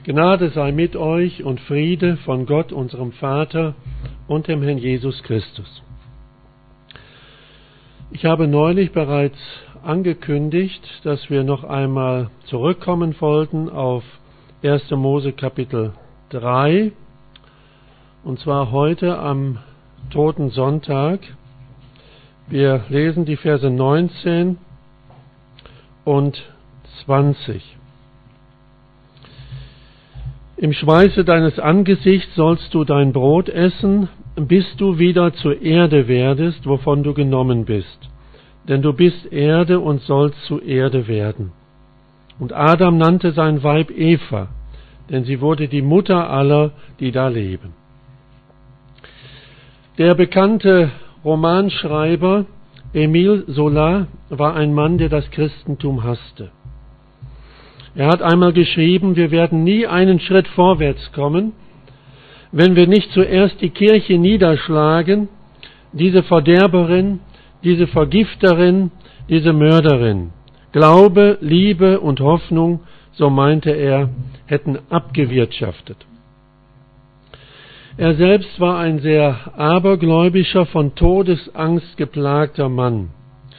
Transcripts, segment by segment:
Gnade sei mit euch und Friede von Gott, unserem Vater und dem Herrn Jesus Christus. Ich habe neulich bereits angekündigt, dass wir noch einmal zurückkommen wollten auf 1. Mose Kapitel 3, und zwar heute am Toten Sonntag. Wir lesen die Verse 19 und 20. Im Schweiße deines Angesichts sollst du dein Brot essen, bis du wieder zur Erde werdest, wovon du genommen bist. Denn du bist Erde und sollst zu Erde werden. Und Adam nannte sein Weib Eva, denn sie wurde die Mutter aller, die da leben. Der bekannte Romanschreiber Émile Zola war ein Mann, der das Christentum hasste. Er hat einmal geschrieben, wir werden nie einen Schritt vorwärts kommen, wenn wir nicht zuerst die Kirche niederschlagen, diese Verderberin, diese Vergifterin, diese Mörderin. Glaube, Liebe und Hoffnung, so meinte er, hätten abgewirtschaftet. Er selbst war ein sehr abergläubischer, von Todesangst geplagter Mann.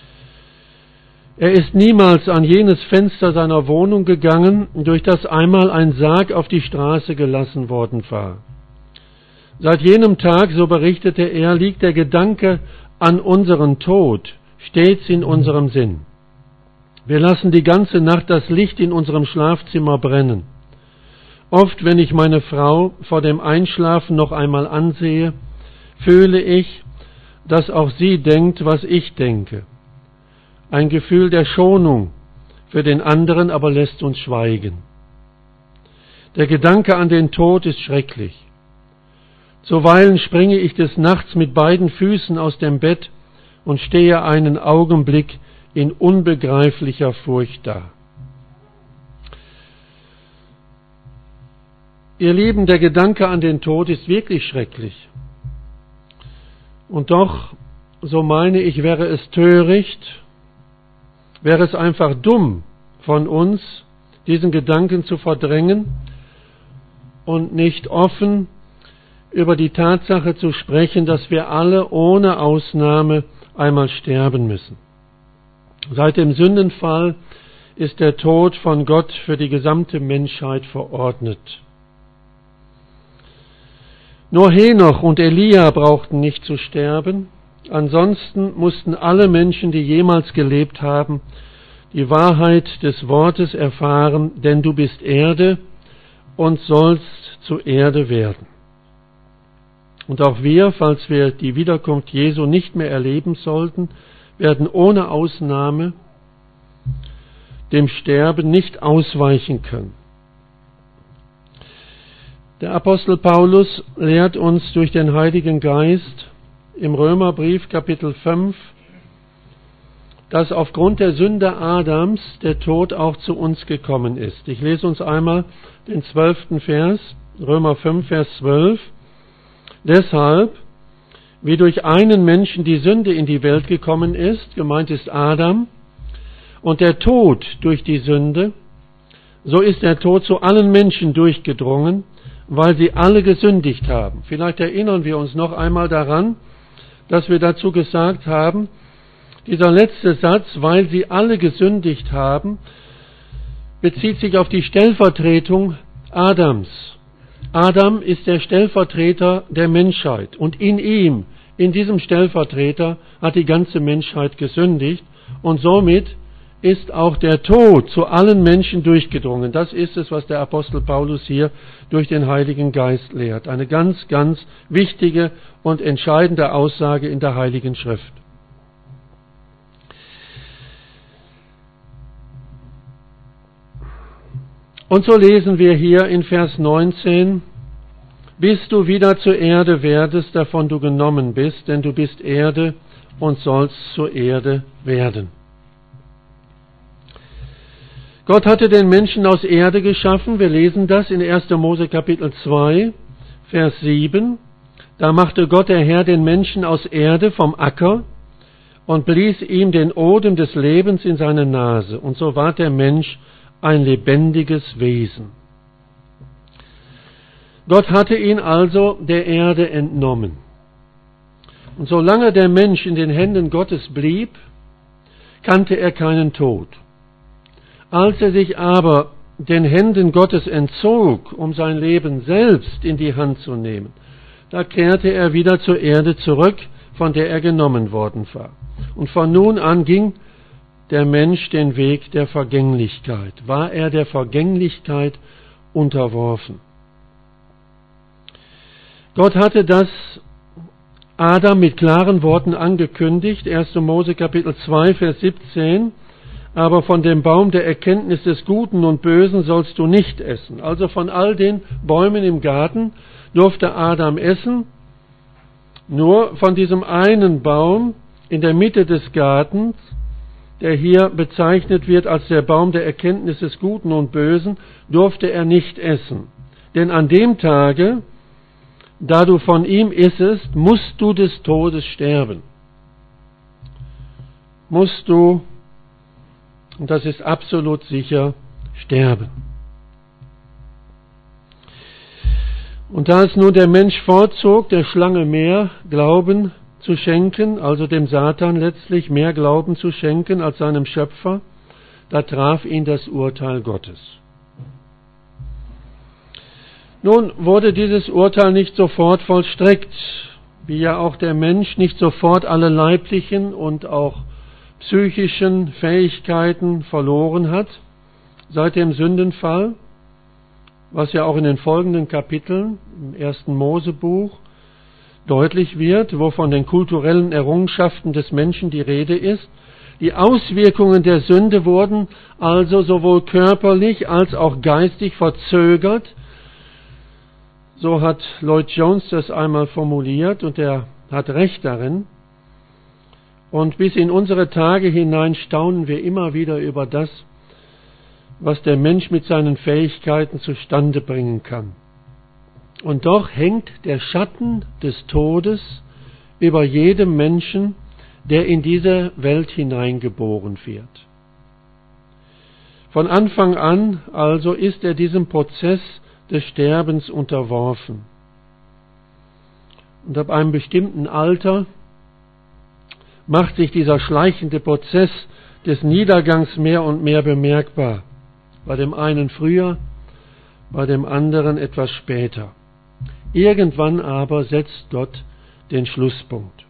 Er ist niemals an jenes Fenster seiner Wohnung gegangen, durch das einmal ein Sarg auf die Straße gelassen worden war. Seit jenem Tag, so berichtete er, liegt der Gedanke an unseren Tod stets in unserem Sinn. Wir lassen die ganze Nacht das Licht in unserem Schlafzimmer brennen. Oft, wenn ich meine Frau vor dem Einschlafen noch einmal ansehe, fühle ich, dass auch sie denkt, was ich denke. Ein Gefühl der Schonung für den anderen aber lässt uns schweigen. Der Gedanke an den Tod ist schrecklich. Zuweilen springe ich des Nachts mit beiden Füßen aus dem Bett und stehe einen Augenblick in unbegreiflicher Furcht da. Ihr Lieben, der Gedanke an den Tod ist wirklich schrecklich. Und doch, so meine ich, wäre es töricht, wäre es einfach dumm von uns, diesen Gedanken zu verdrängen und nicht offen über die Tatsache zu sprechen, dass wir alle ohne Ausnahme einmal sterben müssen. Seit dem Sündenfall ist der Tod von Gott für die gesamte Menschheit verordnet. Nur Henoch und Elia brauchten nicht zu sterben. Ansonsten mussten alle Menschen, die jemals gelebt haben, die Wahrheit des Wortes erfahren, denn du bist Erde und sollst zu Erde werden. Und auch wir, falls wir die Wiederkunft Jesu nicht mehr erleben sollten, werden ohne Ausnahme dem Sterben nicht ausweichen können. Der Apostel Paulus lehrt uns durch den Heiligen Geist im Römerbrief Kapitel 5, dass aufgrund der Sünde Adams der Tod auch zu uns gekommen ist. Ich lese uns einmal den 12. Vers, Römer 5, Vers 12. Deshalb, wie durch einen Menschen die Sünde in die Welt gekommen ist, gemeint ist Adam, und der Tod durch die Sünde, so ist der Tod zu allen Menschen durchgedrungen, weil sie alle gesündigt haben. Vielleicht erinnern wir uns noch einmal daran, dass wir dazu gesagt haben, dieser letzte Satz, weil sie alle gesündigt haben, bezieht sich auf die Stellvertretung Adams. Adam ist der Stellvertreter der Menschheit und in ihm, in diesem Stellvertreter, hat die ganze Menschheit gesündigt und somit ist auch der Tod zu allen Menschen durchgedrungen. Das ist es, was der Apostel Paulus hier durch den Heiligen Geist lehrt. Eine ganz, ganz wichtige und entscheidende Aussage in der Heiligen Schrift. Und so lesen wir hier in Vers 19, bis du wieder zur Erde werdest, davon du genommen bist, denn du bist Erde und sollst zur Erde werden. Gott hatte den Menschen aus Erde geschaffen. Wir lesen das in 1. Mose Kapitel 2, Vers 7. Da machte Gott der Herr den Menschen aus Erde vom Acker und blies ihm den Odem des Lebens in seine Nase. Und so ward der Mensch ein lebendiges Wesen. Gott hatte ihn also der Erde entnommen. Und solange der Mensch in den Händen Gottes blieb, kannte er keinen Tod. Als er sich aber den Händen Gottes entzog, um sein Leben selbst in die Hand zu nehmen, da kehrte er wieder zur Erde zurück, von der er genommen worden war. Und von nun an ging der Mensch den Weg der Vergänglichkeit, war er der Vergänglichkeit unterworfen. Gott hatte das Adam mit klaren Worten angekündigt, 1. Mose Kapitel 2, Vers 17, aber von dem Baum der Erkenntnis des Guten und Bösen sollst du nicht essen. Also von all den Bäumen im Garten durfte Adam essen, nur von diesem einen Baum in der Mitte des Gartens, der hier bezeichnet wird als der Baum der Erkenntnis des Guten und Bösen, durfte er nicht essen. Denn an dem Tage, da du von ihm issest, musst du des Todes sterben. Musst du, und das ist absolut sicher, sterben. Und da es nun der Mensch vorzog, der Schlange mehr Glauben zu schenken, also dem Satan letztlich mehr Glauben zu schenken als seinem Schöpfer, da traf ihn das Urteil Gottes. Nun wurde dieses Urteil nicht sofort vollstreckt, wie ja auch der Mensch nicht sofort alle leiblichen und auch psychischen Fähigkeiten verloren hat, seit dem Sündenfall, was ja auch in den folgenden Kapiteln im 1. Mosebuch deutlich wird, wo von den kulturellen Errungenschaften des Menschen die Rede ist. Die Auswirkungen der Sünde wurden also sowohl körperlich als auch geistig verzögert. So hat Lloyd Jones das einmal formuliert und er hat recht darin. Und bis in unsere Tage hinein staunen wir immer wieder über das, was der Mensch mit seinen Fähigkeiten zustande bringen kann. Und doch hängt der Schatten des Todes über jedem Menschen, der in diese Welt hineingeboren wird. Von Anfang an also ist er diesem Prozess des Sterbens unterworfen. Und ab einem bestimmten Alter macht sich dieser schleichende Prozess des Niedergangs mehr und mehr bemerkbar. Bei dem einen früher, bei dem anderen etwas später. Irgendwann aber setzt Gott den Schlusspunkt.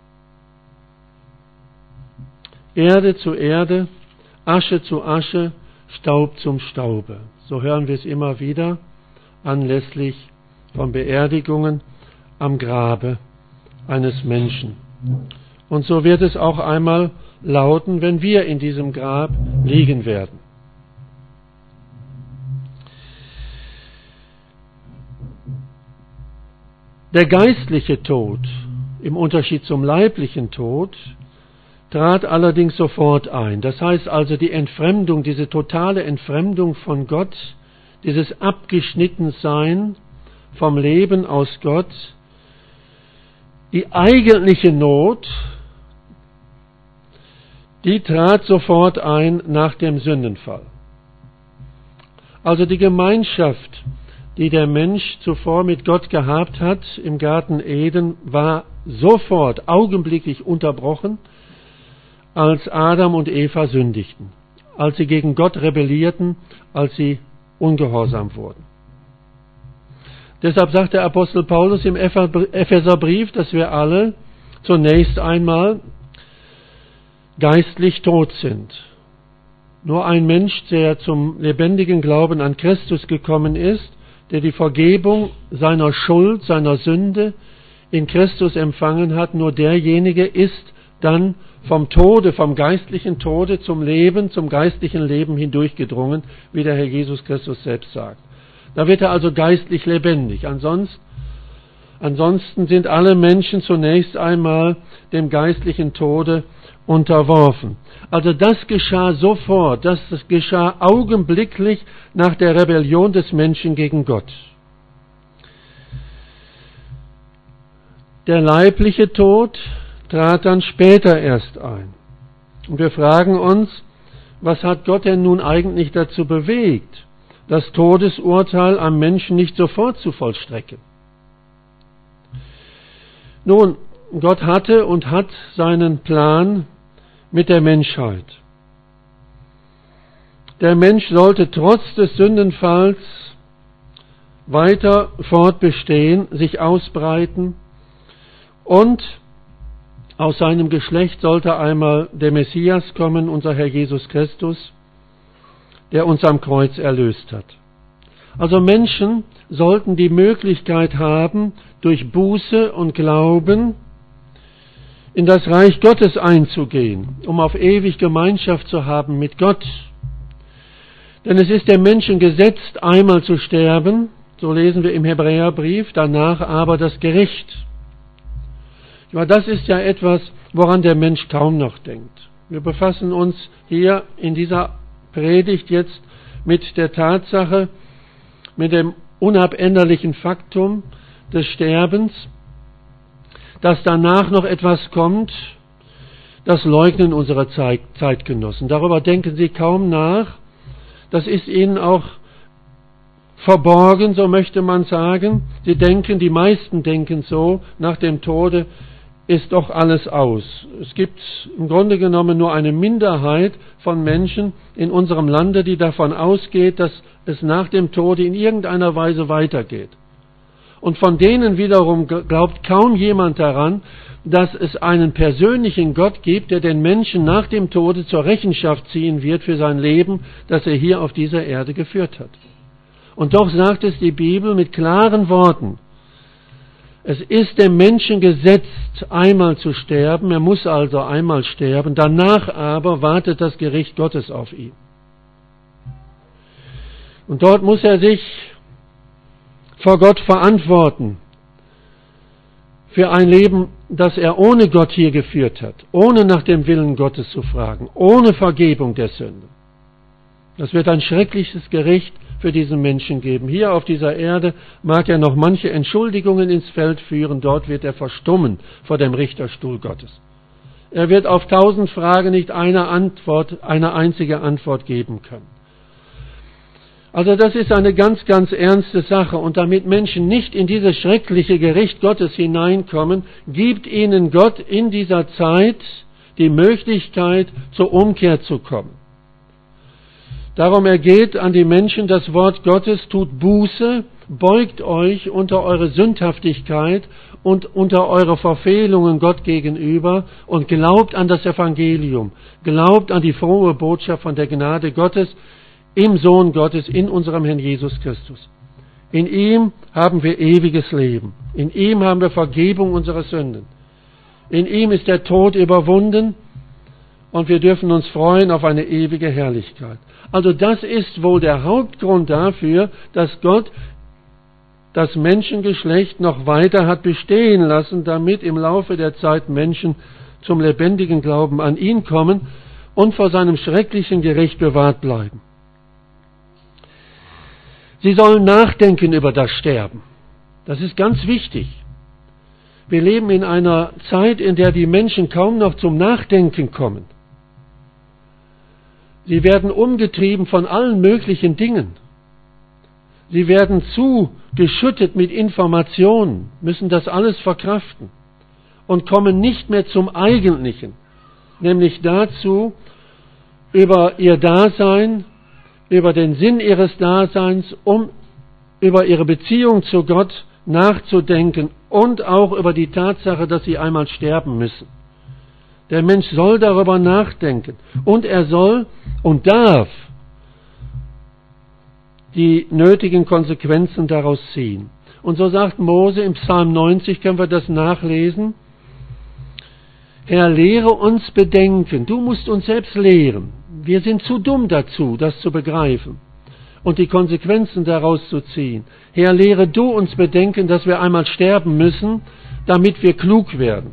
Erde zu Erde, Asche zu Asche, Staub zum Staube. So hören wir es immer wieder anlässlich von Beerdigungen am Grabe eines Menschen. Und so wird es auch einmal lauten, wenn wir in diesem Grab liegen werden. Der geistliche Tod, im Unterschied zum leiblichen Tod, trat allerdings sofort ein. Das heißt also die Entfremdung, diese totale Entfremdung von Gott, dieses Abgeschnittensein vom Leben aus Gott, die eigentliche Not, die trat sofort ein nach dem Sündenfall. Also die Gemeinschaft, die der Mensch zuvor mit Gott gehabt hat im Garten Eden, war sofort, augenblicklich unterbrochen, als Adam und Eva sündigten, als sie gegen Gott rebellierten, als sie ungehorsam wurden. Deshalb sagt der Apostel Paulus im Epheserbrief, dass wir alle zunächst einmal geistlich tot sind. Nur ein Mensch, der zum lebendigen Glauben an Christus gekommen ist, der die Vergebung seiner Schuld, seiner Sünde in Christus empfangen hat, nur derjenige ist dann vom Tode, vom geistlichen Tode zum Leben, zum geistlichen Leben hindurchgedrungen, wie der Herr Jesus Christus selbst sagt. Da wird er also geistlich lebendig. Ansonsten sind alle Menschen zunächst einmal dem geistlichen Tode unterworfen. Also das geschah sofort, das geschah augenblicklich nach der Rebellion des Menschen gegen Gott. Der leibliche Tod trat dann später erst ein. Und wir fragen uns, was hat Gott denn nun eigentlich dazu bewegt, das Todesurteil am Menschen nicht sofort zu vollstrecken? Nun, Gott hatte und hat seinen Plan mit der Menschheit. Der Mensch sollte trotz des Sündenfalls weiter fortbestehen, sich ausbreiten, und aus seinem Geschlecht sollte einmal der Messias kommen, unser Herr Jesus Christus, der uns am Kreuz erlöst hat. Also Menschen sollten die Möglichkeit haben, durch Buße und Glauben in das Reich Gottes einzugehen, um auf ewig Gemeinschaft zu haben mit Gott. Denn es ist dem Menschen gesetzt, einmal zu sterben, so lesen wir im Hebräerbrief, danach aber das Gericht. Ja, das ist ja etwas, woran der Mensch kaum noch denkt. Wir befassen uns hier in dieser Predigt jetzt mit der Tatsache, mit dem unabänderlichen Faktum des Sterbens. Dass danach noch etwas kommt, das leugnen unsere Zeitgenossen. Darüber denken sie kaum nach. Das ist ihnen auch verborgen, so möchte man sagen. Sie denken, die meisten denken so, nach dem Tode ist doch alles aus. Es gibt im Grunde genommen nur eine Minderheit von Menschen in unserem Lande, die davon ausgeht, dass es nach dem Tode in irgendeiner Weise weitergeht. Und von denen wiederum glaubt kaum jemand daran, dass es einen persönlichen Gott gibt, der den Menschen nach dem Tode zur Rechenschaft ziehen wird für sein Leben, das er hier auf dieser Erde geführt hat. Und doch sagt es die Bibel mit klaren Worten: Es ist dem Menschen gesetzt, einmal zu sterben, er muss also einmal sterben, danach aber wartet das Gericht Gottes auf ihn. Und dort muss er sich vor Gott verantworten für ein Leben, das er ohne Gott hier geführt hat, ohne nach dem Willen Gottes zu fragen, ohne Vergebung der Sünde. Das wird ein schreckliches Gericht für diesen Menschen geben. Hier auf dieser Erde mag er noch manche Entschuldigungen ins Feld führen, dort wird er verstummen vor dem Richterstuhl Gottes. Er wird auf 1000 Fragen nicht eine einzige Antwort geben können. Also das ist eine ganz, ganz ernste Sache, und damit Menschen nicht in dieses schreckliche Gericht Gottes hineinkommen, gibt ihnen Gott in dieser Zeit die Möglichkeit, zur Umkehr zu kommen. Darum ergeht an die Menschen das Wort Gottes: Tut Buße, beugt euch unter eure Sündhaftigkeit und unter eure Verfehlungen Gott gegenüber und glaubt an das Evangelium, glaubt an die frohe Botschaft von der Gnade Gottes im Sohn Gottes, in unserem Herrn Jesus Christus. In ihm haben wir ewiges Leben. In ihm haben wir Vergebung unserer Sünden. In ihm ist der Tod überwunden und wir dürfen uns freuen auf eine ewige Herrlichkeit. Also das ist wohl der Hauptgrund dafür, dass Gott das Menschengeschlecht noch weiter hat bestehen lassen, damit im Laufe der Zeit Menschen zum lebendigen Glauben an ihn kommen und vor seinem schrecklichen Gericht bewahrt bleiben. Sie sollen nachdenken über das Sterben. Das ist ganz wichtig. Wir leben in einer Zeit, in der die Menschen kaum noch zum Nachdenken kommen. Sie werden umgetrieben von allen möglichen Dingen. Sie werden zugeschüttet mit Informationen, müssen das alles verkraften und kommen nicht mehr zum Eigentlichen, nämlich dazu, über ihr Dasein, über den Sinn ihres Daseins, über ihre Beziehung zu Gott nachzudenken und auch über die Tatsache, dass sie einmal sterben müssen. Der Mensch soll darüber nachdenken und er soll und darf die nötigen Konsequenzen daraus ziehen. Und so sagt Mose im Psalm 90, können wir das nachlesen: Herr, lehre uns bedenken, du musst uns selbst lehren. Wir sind zu dumm dazu, das zu begreifen und die Konsequenzen daraus zu ziehen. Herr, lehre du uns bedenken, dass wir einmal sterben müssen, damit wir klug werden.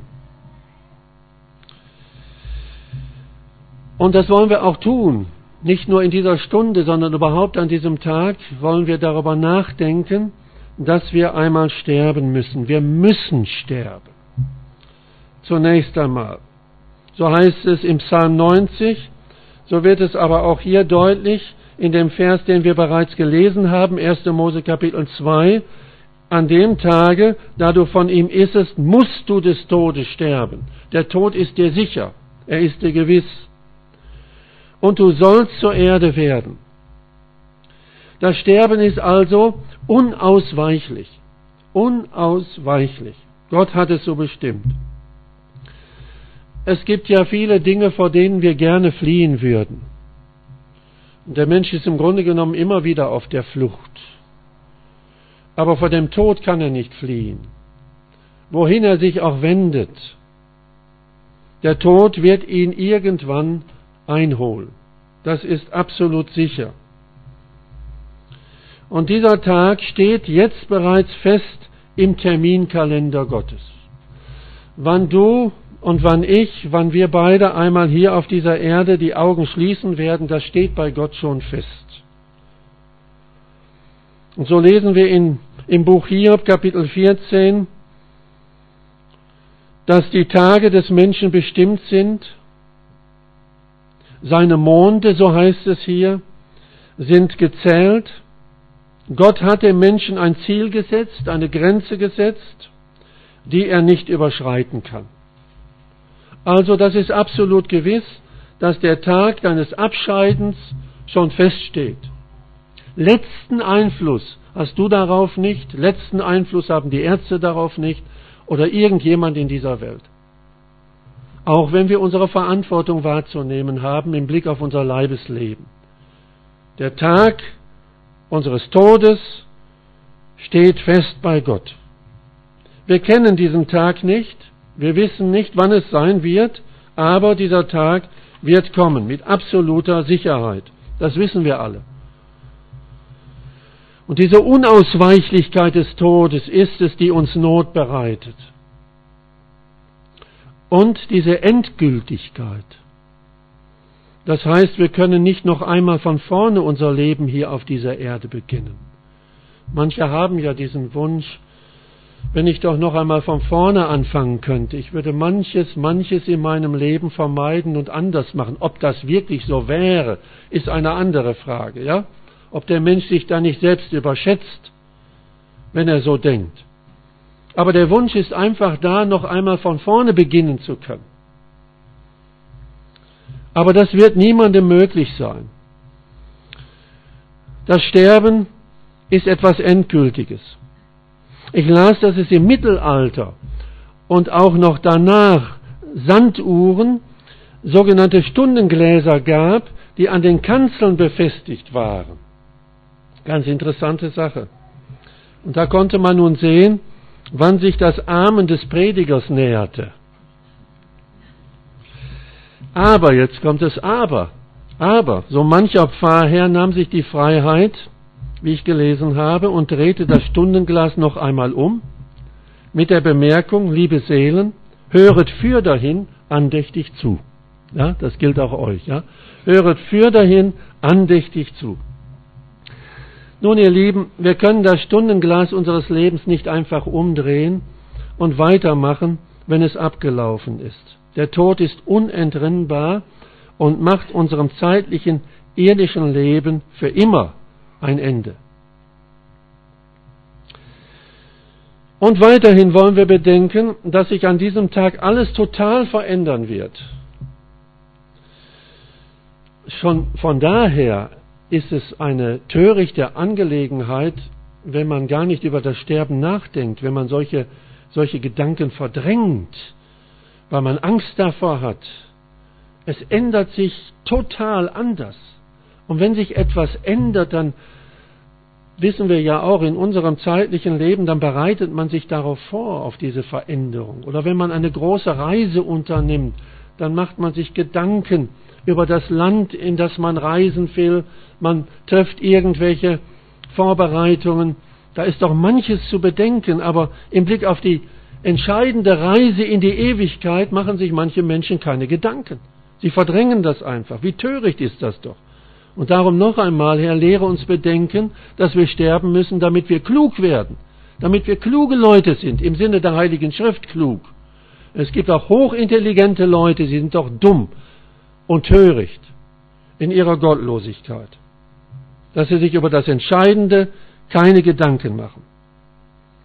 Und das wollen wir auch tun. Nicht nur in dieser Stunde, sondern überhaupt an diesem Tag wollen wir darüber nachdenken, dass wir einmal sterben müssen. Wir müssen sterben. Zunächst einmal. So heißt es im Psalm 90, so wird es aber auch hier deutlich in dem Vers, den wir bereits gelesen haben, 1. Mose Kapitel 2, an dem Tage, da du von ihm issest, musst du des Todes sterben. Der Tod ist dir sicher, er ist dir gewiss. Und du sollst zur Erde werden. Das Sterben ist also unausweichlich. Unausweichlich. Gott hat es so bestimmt. Es gibt ja viele Dinge, vor denen wir gerne fliehen würden. Und der Mensch ist im Grunde genommen immer wieder auf der Flucht. Aber vor dem Tod kann er nicht fliehen. Wohin er sich auch wendet, der Tod wird ihn irgendwann einholen. Das ist absolut sicher. Und dieser Tag steht jetzt bereits fest im Terminkalender Gottes. Wann du und wann ich, wann wir beide einmal hier auf dieser Erde die Augen schließen werden, das steht bei Gott schon fest. Und so lesen wir im Buch Hiob, Kapitel 14, dass die Tage des Menschen bestimmt sind. Seine Monde, so heißt es hier, sind gezählt. Gott hat dem Menschen ein Ziel gesetzt, eine Grenze gesetzt, die er nicht überschreiten kann. Also das ist absolut gewiss, dass der Tag deines Abscheidens schon feststeht. Letzten Einfluss hast du darauf nicht, letzten Einfluss haben die Ärzte darauf nicht oder irgendjemand in dieser Welt. Auch wenn wir unsere Verantwortung wahrzunehmen haben im Blick auf unser Leibesleben. Der Tag unseres Todes steht fest bei Gott. Wir kennen diesen Tag nicht, wir wissen nicht, wann es sein wird, aber dieser Tag wird kommen, mit absoluter Sicherheit. Das wissen wir alle. Und diese Unausweichlichkeit des Todes ist es, die uns Not bereitet. Und diese Endgültigkeit. Das heißt, wir können nicht noch einmal von vorne unser Leben hier auf dieser Erde beginnen. Manche haben ja diesen Wunsch, wenn ich doch noch einmal von vorne anfangen könnte. Ich würde manches in meinem Leben vermeiden und anders machen. Ob das wirklich so wäre, ist eine andere Frage, ja? Ob der Mensch sich da nicht selbst überschätzt, wenn er so denkt. Aber der Wunsch ist einfach da, noch einmal von vorne beginnen zu können. Aber das wird niemandem möglich sein. Das Sterben ist etwas Endgültiges. Ich las, dass es im Mittelalter und auch noch danach Sanduhren, sogenannte Stundengläser gab, die an den Kanzeln befestigt waren. Ganz interessante Sache. Und da konnte man nun sehen, wann sich das Amen des Predigers näherte. Aber, jetzt kommt das Aber, so mancher Pfarrherr nahm sich die Freiheit, wie ich gelesen habe, und drehte das Stundenglas noch einmal um, mit der Bemerkung, liebe Seelen, höret fürdahin andächtig zu. Ja, das gilt auch euch. Ja? Höret fürdahin andächtig zu. Nun, ihr Lieben, wir können das Stundenglas unseres Lebens nicht einfach umdrehen und weitermachen, wenn es abgelaufen ist. Der Tod ist unentrinnbar und macht unserem zeitlichen, irdischen Leben für immer ein Ende. Und weiterhin wollen wir bedenken, dass sich an diesem Tag alles total verändern wird. Schon von daher ist es eine törichte Angelegenheit, wenn man gar nicht über das Sterben nachdenkt, wenn man solche Gedanken verdrängt, weil man Angst davor hat. Es ändert sich total anders. Und wenn sich etwas ändert, dann wissen wir ja auch in unserem zeitlichen Leben, dann bereitet man sich darauf vor, auf diese Veränderung. Oder wenn man eine große Reise unternimmt, dann macht man sich Gedanken über das Land, in das man reisen will. Man trifft irgendwelche Vorbereitungen. Da ist doch manches zu bedenken, aber im Blick auf die entscheidende Reise in die Ewigkeit machen sich manche Menschen keine Gedanken. Sie verdrängen das einfach. Wie töricht ist das doch? Und darum noch einmal, Herr, lehre uns bedenken, dass wir sterben müssen, damit wir klug werden, damit wir kluge Leute sind, im Sinne der Heiligen Schrift klug. Es gibt auch hochintelligente Leute, sie sind doch dumm und töricht in ihrer Gottlosigkeit, dass sie sich über das Entscheidende keine Gedanken machen.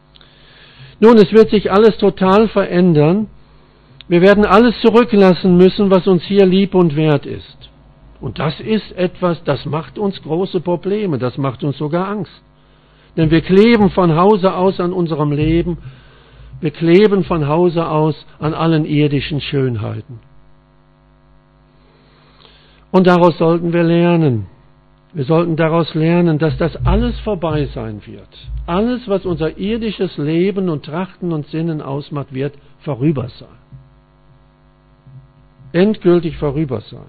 Nun, es wird sich alles total verändern. Wir werden alles zurücklassen müssen, was uns hier lieb und wert ist. Und das ist etwas, das macht uns große Probleme, das macht uns sogar Angst. Denn wir kleben von Hause aus an unserem Leben, wir kleben von Hause aus an allen irdischen Schönheiten. Und daraus sollten wir lernen. Wir sollten daraus lernen, dass das alles vorbei sein wird. Alles, was unser irdisches Leben und Trachten und Sinnen ausmacht, wird vorüber sein. Endgültig vorüber sein.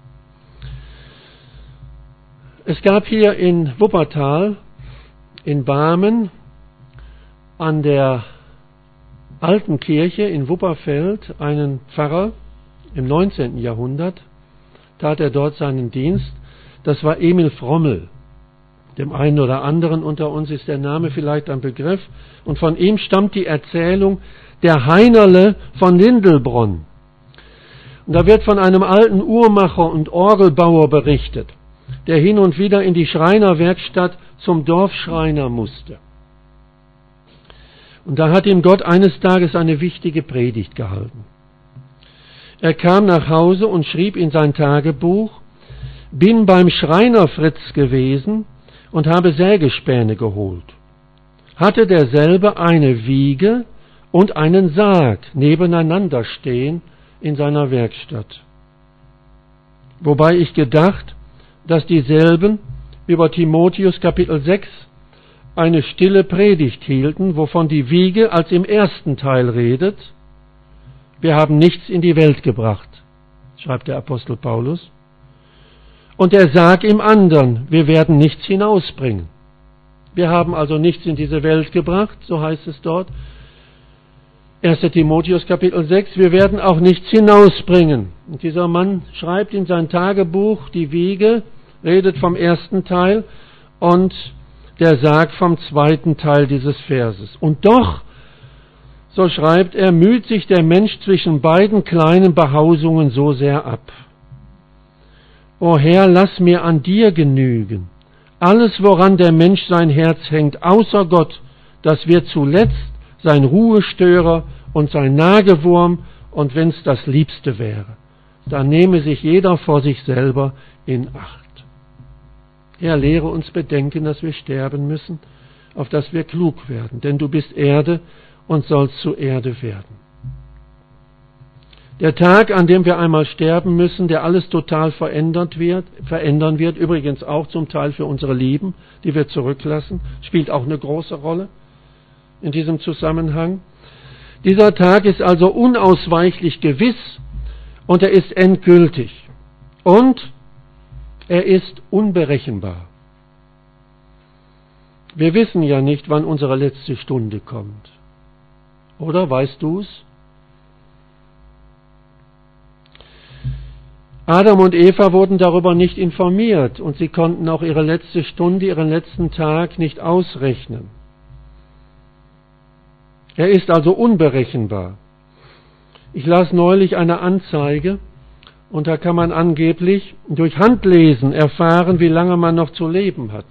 Es gab hier in Wuppertal, in Barmen, an der alten Kirche in Wupperfeld, einen Pfarrer im 19. Jahrhundert, tat er dort seinen Dienst. Das war Emil Frommel. Dem einen oder anderen unter uns ist der Name vielleicht ein Begriff. Und von ihm stammt die Erzählung der Heinerle von Lindelbronn. Und da wird von einem alten Uhrmacher und Orgelbauer berichtet, der hin und wieder in die Schreinerwerkstatt zum Dorfschreiner musste. Und da hat ihm Gott eines Tages eine wichtige Predigt gehalten. Er kam nach Hause und schrieb in sein Tagebuch: Bin beim Schreiner Fritz gewesen und habe Sägespäne geholt. Hatte derselbe eine Wiege und einen Sarg nebeneinander stehen in seiner Werkstatt. Wobei ich gedacht, dass dieselben über Timotheus Kapitel 6 eine stille Predigt hielten, wovon die Wiege als im ersten Teil redet: Wir haben nichts in die Welt gebracht, schreibt der Apostel Paulus. Und der Sarg im anderen: Wir werden nichts hinausbringen. Wir haben also nichts in diese Welt gebracht, so heißt es dort. 1. Timotheus Kapitel 6, wir werden auch nichts hinausbringen. Und dieser Mann schreibt in sein Tagebuch, die Wiege redet vom ersten Teil und der Sarg vom zweiten Teil dieses Verses. Und doch, so schreibt er, müht sich der Mensch zwischen beiden kleinen Behausungen so sehr ab. O Herr, lass mir an dir genügen. Alles, woran der Mensch sein Herz hängt, außer Gott, das wird zuletzt sein Ruhestörer und sein Nagewurm, und wenn's das Liebste wäre, dann nehme sich jeder vor sich selber in Acht. Herr, lehre uns bedenken, dass wir sterben müssen, auf dass wir klug werden, denn du bist Erde und sollst zu Erde werden. Der Tag, an dem wir einmal sterben müssen, der alles total verändern wird, übrigens auch zum Teil für unsere Lieben, die wir zurücklassen, spielt auch eine große Rolle in diesem Zusammenhang. Dieser Tag ist also unausweichlich gewiss und er ist endgültig und er ist unberechenbar. Wir wissen ja nicht, wann unsere letzte Stunde kommt. Oder weißt du's? Adam und Eva wurden darüber nicht informiert und sie konnten auch ihre letzte Stunde, ihren letzten Tag nicht ausrechnen. Er ist also unberechenbar. Ich las neulich eine Anzeige und da kann man angeblich durch Handlesen erfahren, wie lange man noch zu leben hat.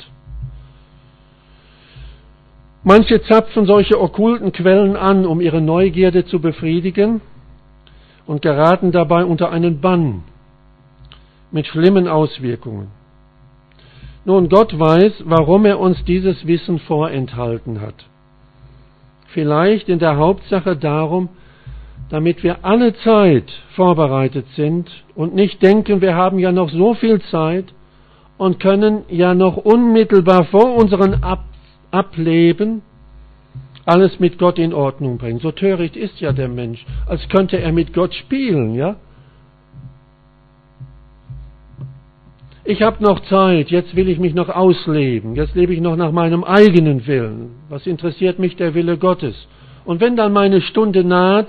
Manche zapfen solche okkulten Quellen an, um ihre Neugierde zu befriedigen und geraten dabei unter einen Bann mit schlimmen Auswirkungen. Nun, Gott weiß, warum er uns dieses Wissen vorenthalten hat. Vielleicht in der Hauptsache darum, damit wir alle Zeit vorbereitet sind und nicht denken, wir haben ja noch so viel Zeit und können ja noch unmittelbar vor unserem Ableben alles mit Gott in Ordnung bringen. So töricht ist ja der Mensch, als könnte er mit Gott spielen, ja? Ich habe noch Zeit, jetzt will ich mich noch ausleben, jetzt lebe ich noch nach meinem eigenen Willen. Was interessiert mich der Wille Gottes? Und wenn dann meine Stunde naht,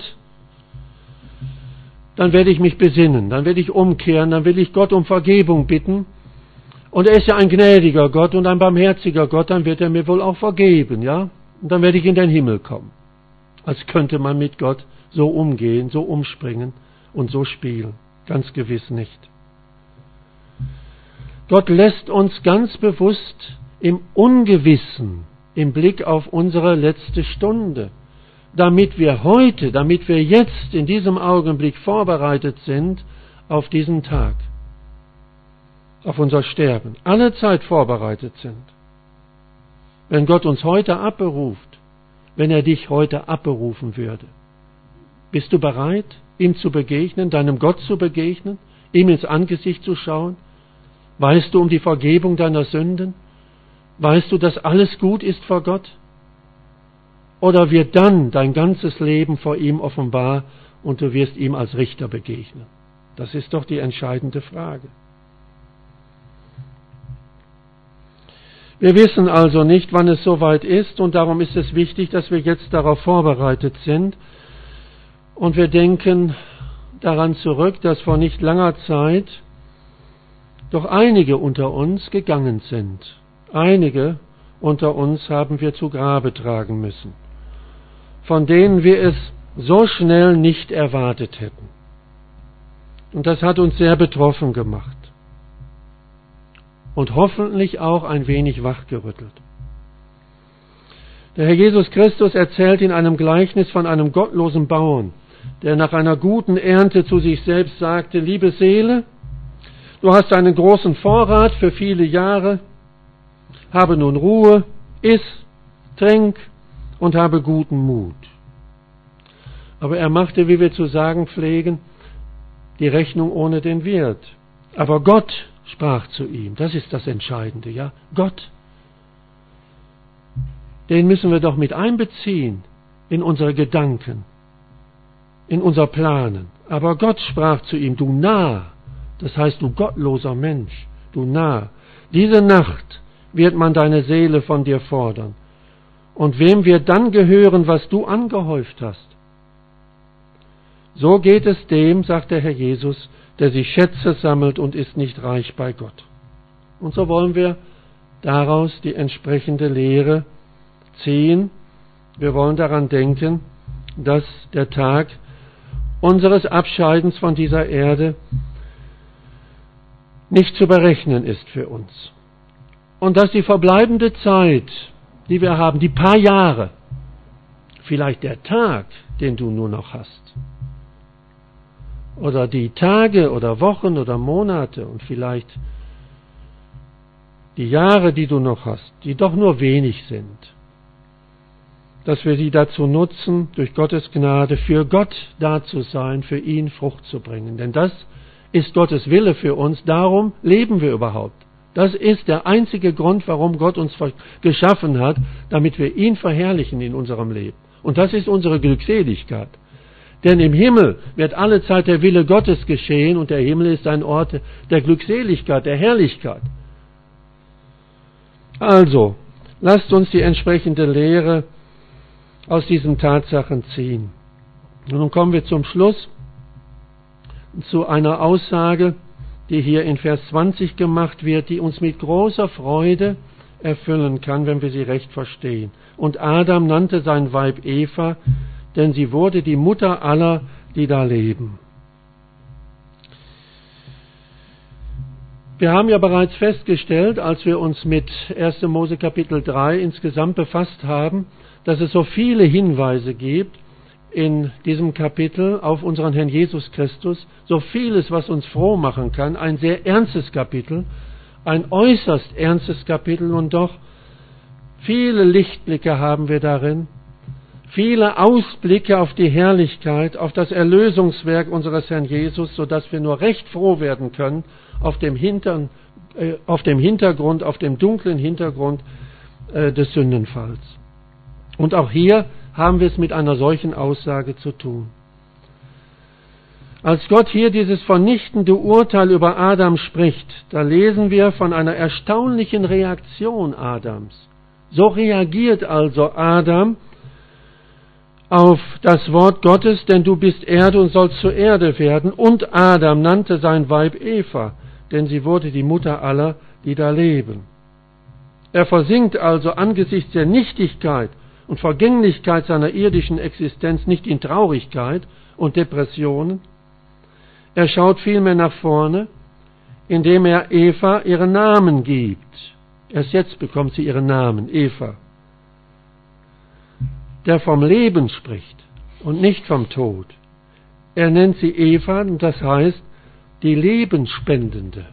dann werde ich mich besinnen, dann werde ich umkehren, dann will ich Gott um Vergebung bitten. Und er ist ja ein gnädiger Gott und ein barmherziger Gott, dann wird er mir wohl auch vergeben, ja? Und dann werde ich in den Himmel kommen. Als könnte man mit Gott so umgehen, so umspringen und so spielen. Ganz gewiss nicht. Gott lässt uns ganz bewusst im Ungewissen im Blick auf unsere letzte Stunde. damit wir heute, damit wir jetzt in diesem Augenblick vorbereitet sind auf diesen Tag, auf unser Sterben, alle Zeit vorbereitet sind. Wenn Gott uns heute abberuft, wenn er dich heute abberufen würde, bist du bereit, ihm zu begegnen, deinem Gott zu begegnen, ihm ins Angesicht zu schauen? Weißt du um die Vergebung deiner Sünden? Weißt du, dass alles gut ist vor Gott? Oder wird dann dein ganzes Leben vor ihm offenbar und du wirst ihm als Richter begegnen? Das ist doch die entscheidende Frage. Wir wissen also nicht, wann es soweit ist, und darum ist es wichtig, dass wir jetzt darauf vorbereitet sind. Und wir denken daran zurück, dass vor nicht langer Zeit doch einige unter uns gegangen sind. Einige unter uns haben wir zu Grabe tragen müssen, von denen wir es so schnell nicht erwartet hätten. Und das hat uns sehr betroffen gemacht und hoffentlich auch ein wenig wachgerüttelt. Der Herr Jesus Christus erzählt in einem Gleichnis von einem gottlosen Bauern, der nach einer guten Ernte zu sich selbst sagte: Liebe Seele, du hast einen großen Vorrat für viele Jahre, habe nun Ruhe, iss, trink und habe guten Mut. Aber er machte, wie wir zu sagen pflegen, die Rechnung ohne den Wirt. Aber Gott sprach zu ihm, das ist das Entscheidende, ja, Gott. Den müssen wir doch mit einbeziehen in unsere Gedanken, in unser Planen. Aber Gott sprach zu ihm: Du Narr, das heißt du gottloser Mensch, du Narr, diese Nacht wird man deine Seele von dir fordern. Und wem wird dann gehören, was du angehäuft hast? So geht es dem, sagt der Herr Jesus, der sich Schätze sammelt und ist nicht reich bei Gott. Und so wollen wir daraus die entsprechende Lehre ziehen. Wir wollen daran denken, dass der Tag unseres Abscheidens von dieser Erde nicht zu berechnen ist für uns. Und dass die verbleibende Zeit, die wir haben, die paar Jahre, vielleicht der Tag, den du nur noch hast, oder die Tage oder Wochen oder Monate und vielleicht die Jahre, die du noch hast, die doch nur wenig sind, dass wir sie dazu nutzen, durch Gottes Gnade für Gott da zu sein, für ihn Frucht zu bringen. Denn das ist Gottes Wille für uns, darum leben wir überhaupt. Das ist der einzige Grund, warum Gott uns geschaffen hat, damit wir ihn verherrlichen in unserem Leben. Und das ist unsere Glückseligkeit. Denn im Himmel wird alle Zeit der Wille Gottes geschehen und der Himmel ist ein Ort der Glückseligkeit, der Herrlichkeit. Also, lasst uns die entsprechende Lehre aus diesen Tatsachen ziehen. Und nun kommen wir zum Schluss zu einer Aussage, die hier in Vers 20 gemacht wird, die uns mit großer Freude erfüllen kann, wenn wir sie recht verstehen. Und Adam nannte sein Weib Eva, denn sie wurde die Mutter aller, die da leben. Wir haben ja bereits festgestellt, als wir uns mit 1. Mose Kapitel 3 insgesamt befasst haben, dass es so viele Hinweise gibt in diesem Kapitel auf unseren Herrn Jesus Christus, so vieles, was uns froh machen kann, ein sehr ernstes Kapitel, ein äußerst ernstes Kapitel und doch viele Lichtblicke haben wir darin, viele Ausblicke auf die Herrlichkeit, auf das Erlösungswerk unseres Herrn Jesus, sodass wir nur recht froh werden können auf dem Hintergrund, auf dem dunklen Hintergrund des Sündenfalls. Und auch hier haben wir es mit einer solchen Aussage zu tun. Als Gott hier dieses vernichtende Urteil über Adam spricht, da lesen wir von einer erstaunlichen Reaktion Adams. So reagiert also Adam auf das Wort Gottes, denn du bist Erde und sollst zur Erde werden. Und Adam nannte sein Weib Eva, denn sie wurde die Mutter aller, die da leben. Er versinkt also angesichts der Nichtigkeit und Vergänglichkeit seiner irdischen Existenz nicht in Traurigkeit und Depressionen. Er schaut vielmehr nach vorne, indem er Eva ihren Namen gibt. Erst jetzt bekommt sie ihren Namen, Eva. der vom Leben spricht und nicht vom Tod. Er nennt sie Eva, und das heißt die Lebensspendende.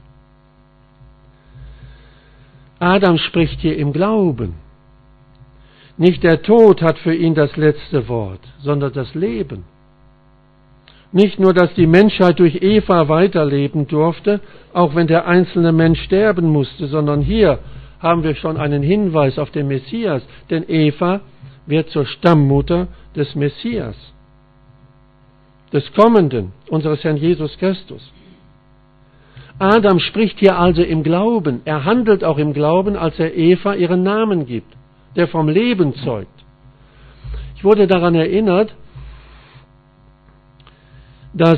Adam spricht hier im Glauben. Nicht der Tod hat für ihn das letzte Wort, sondern das Leben. Nicht nur, dass die Menschheit durch Eva weiterleben durfte, auch wenn der einzelne Mensch sterben musste, sondern hier haben wir schon einen Hinweis auf den Messias, denn Eva wird zur Stammmutter des Messias, des Kommenden, unseres Herrn Jesus Christus. Adam spricht hier also im Glauben, er handelt auch im Glauben, als er Eva ihren Namen gibt, der vom Leben zeugt. Ich wurde daran erinnert, dass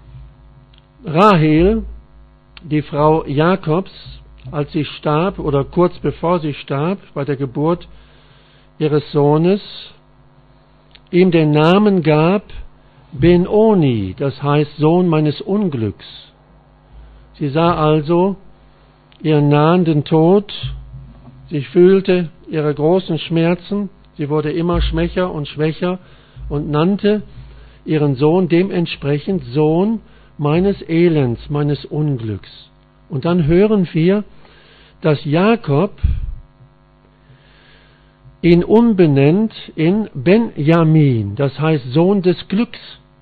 Rahel, die Frau Jakobs, als sie starb oder kurz bevor sie starb, bei der Geburt ihres Sohnes, ihm den Namen gab Ben-Oni, das heißt Sohn meines Unglücks. Sie sah also ihren nahenden Tod, sie fühlte ihre großen Schmerzen, sie wurde immer schwächer und schwächer und nannte ihren Sohn dementsprechend Sohn meines Elends, meines Unglücks. Und dann hören wir, dass Jakob ihn umbenennt in Benjamin, das heißt Sohn des Glücks.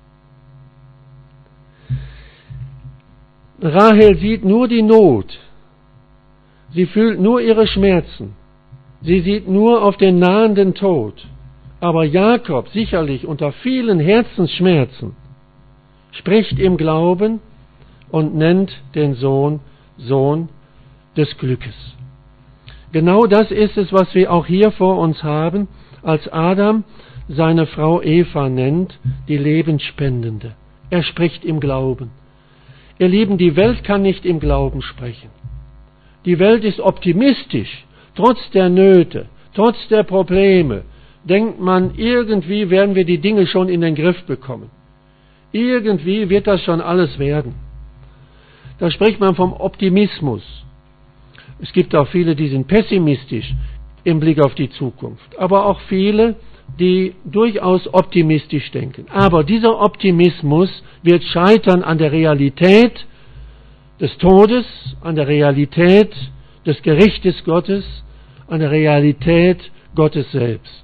Rahel sieht nur die Not, sie fühlt nur ihre Schmerzen, sie sieht nur auf den nahenden Tod. Aber Jakob, sicherlich unter vielen Herzensschmerzen, spricht im Glauben und nennt den Sohn Sohn des Glückes. Genau das ist es, was wir auch hier vor uns haben, als Adam seine Frau Eva nennt, die Lebensspendende. Er spricht im Glauben. Ihr Lieben, die Welt kann nicht im Glauben sprechen. Die Welt ist optimistisch, trotz der Nöte, trotz der Probleme. Denkt man, irgendwie werden wir die Dinge schon in den Griff bekommen. Irgendwie wird das schon alles werden. Da spricht man vom Optimismus. Es gibt auch viele, die sind pessimistisch im Blick auf die Zukunft, aber auch viele, die durchaus optimistisch denken. Aber dieser Optimismus wird scheitern an der Realität des Todes, an der Realität des Gerichtes Gottes, an der Realität Gottes selbst.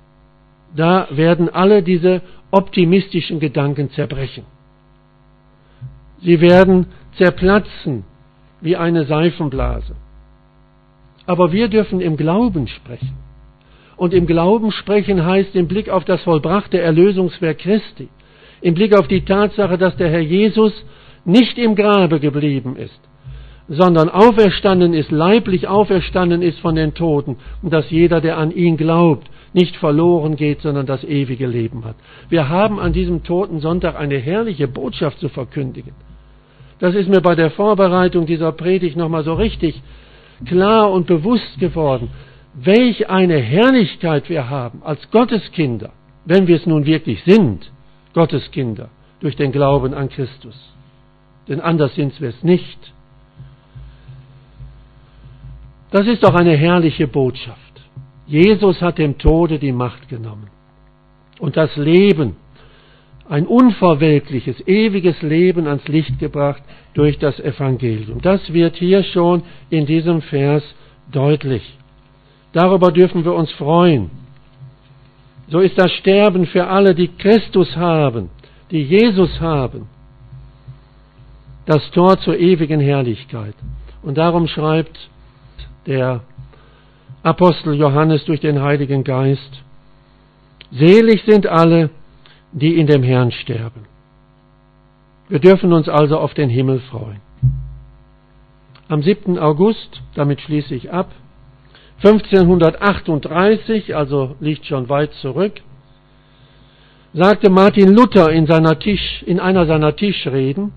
Da werden alle diese optimistischen Gedanken zerbrechen. Sie werden zerplatzen wie eine Seifenblase. Aber wir dürfen im Glauben sprechen. Und im Glauben sprechen heißt im Blick auf das vollbrachte Erlösungswerk Christi, im Blick auf die Tatsache, dass der Herr Jesus nicht im Grabe geblieben ist, sondern auferstanden ist, leiblich auferstanden ist von den Toten und dass jeder, der an ihn glaubt, nicht verloren geht, sondern das ewige Leben hat. Wir haben an diesem Toten Sonntag eine herrliche Botschaft zu verkündigen. Das ist mir bei der Vorbereitung dieser Predigt nochmal so richtig klar und bewusst geworden. Welch eine Herrlichkeit wir haben als Gotteskinder, wenn wir es nun wirklich sind, Gotteskinder, durch den Glauben an Christus. Denn anders sind wir es nicht. Das ist doch eine herrliche Botschaft. Jesus hat dem Tode die Macht genommen. Und das Leben, ein unverwelkliches, ewiges Leben ans Licht gebracht durch das Evangelium. Das wird hier schon in diesem Vers deutlich. Darüber dürfen wir uns freuen. So ist das Sterben für alle, die Christus haben, die Jesus haben, das Tor zur ewigen Herrlichkeit. Und darum schreibt der Apostel Johannes durch den Heiligen Geist: Selig sind alle, die in dem Herrn sterben. Wir dürfen uns also auf den Himmel freuen. Am 7. August, damit schließe ich ab, 1538, also liegt schon weit zurück, sagte Martin Luther in einer seiner Tischreden: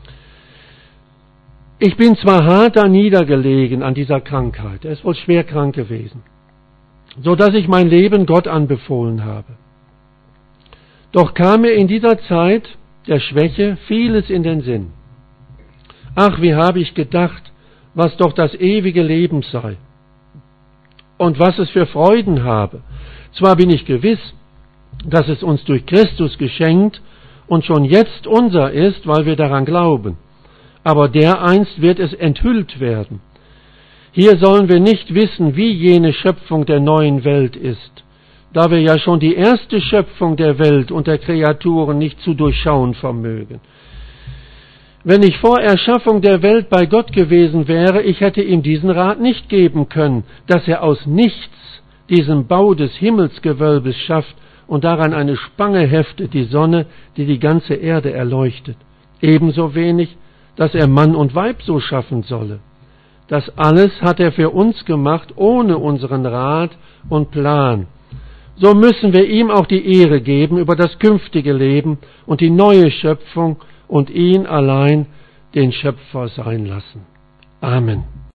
Ich bin zwar hart da niedergelegen an dieser Krankheit, er ist wohl schwer krank gewesen, so dass ich mein Leben Gott anbefohlen habe. Doch kam mir in dieser Zeit der Schwäche vieles in den Sinn. Ach, wie habe ich gedacht, was doch das ewige Leben sei und was es für Freuden habe. Zwar bin ich gewiss, dass es uns durch Christus geschenkt und schon jetzt unser ist, weil wir daran glauben. Aber dereinst wird es enthüllt werden. Hier sollen wir nicht wissen, wie jene Schöpfung der neuen Welt ist, da wir ja schon die erste Schöpfung der Welt und der Kreaturen nicht zu durchschauen vermögen. Wenn ich vor Erschaffung der Welt bei Gott gewesen wäre, ich hätte ihm diesen Rat nicht geben können, dass er aus nichts diesen Bau des Himmelsgewölbes schafft und daran eine Spange heftet, die Sonne, die die ganze Erde erleuchtet. Ebenso wenig, dass er Mann und Weib so schaffen solle. Das alles hat er für uns gemacht, ohne unseren Rat und Plan. So müssen wir ihm auch die Ehre geben über das künftige Leben und die neue Schöpfung und ihn allein den Schöpfer sein lassen. Amen.